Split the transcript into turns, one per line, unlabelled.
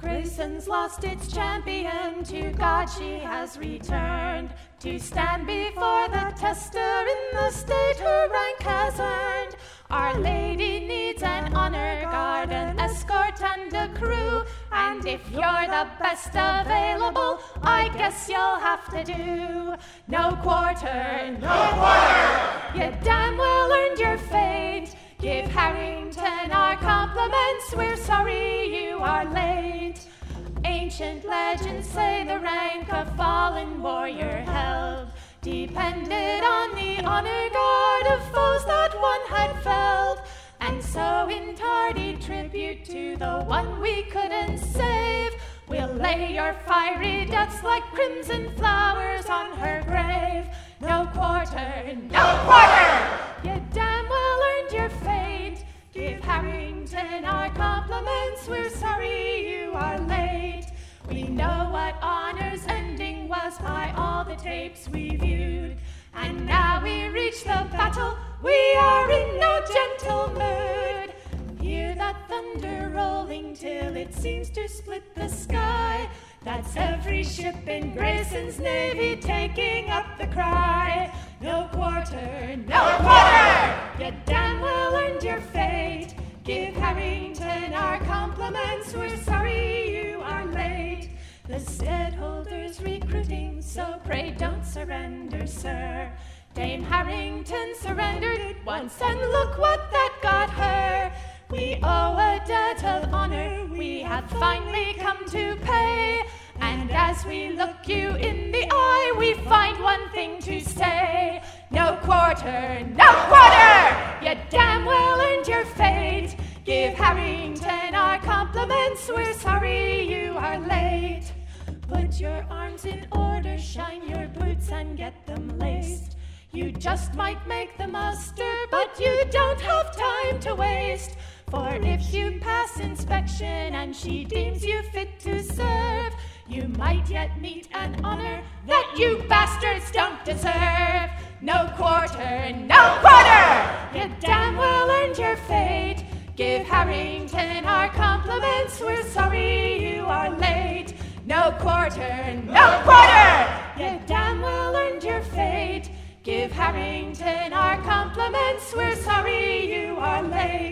Grayson's lost its champion, to God she has returned. To stand before the tester in the state her rank has earned. Our Lady needs an honor guard, an escort and a crew. And if you're the best available, I guess you'll have to do. No quarter, no quarter! You damn well earned your fate. Give Harrington our compliments, we're sorry you are late. Ancient legends say the rank of fallen warrior held depended on the honor guard of foes that one had felled. And so in tardy tribute to the one we couldn't save, we'll lay your fiery deaths like crimson flowers on her grave. No quarter, no quarter! You damn well earned your fate. Give Harrington our compliments, we're sorry you are late. We know what honor's ending was by all the tapes we viewed. And now we reach the battle, we are in no gentle mood. Hear that thunder rolling till it seems to split the sky. That's every ship in Grayson's navy taking up the cry. No quarter, no quarter! You damn well earned your fate. Give Harrington our compliments, we're sorry you are late. The steadholder's recruiting, so pray don't surrender, sir. Dame Harrington surrendered once, and look what that got her. We owe a debt of honor we have finally come to pay. And as we look you in the eye, we find one thing to say. No quarter, no quarter! You damn well earned your fate. Give Harrington our compliments, we're sorry you are late. Put your arms in order, shine your boots and get them laced. You just might make the muster, but you don't have time to waste. For if you pass inspection and she deems you fit to serve, you might yet meet an honor that you bastards don't deserve. No quarter, no quarter! You damn well earned your fate. Give Harrington our compliments, we're sorry you are late. No quarter, no quarter! You damn well earned your fate. Give Harrington our compliments, we're sorry you are late.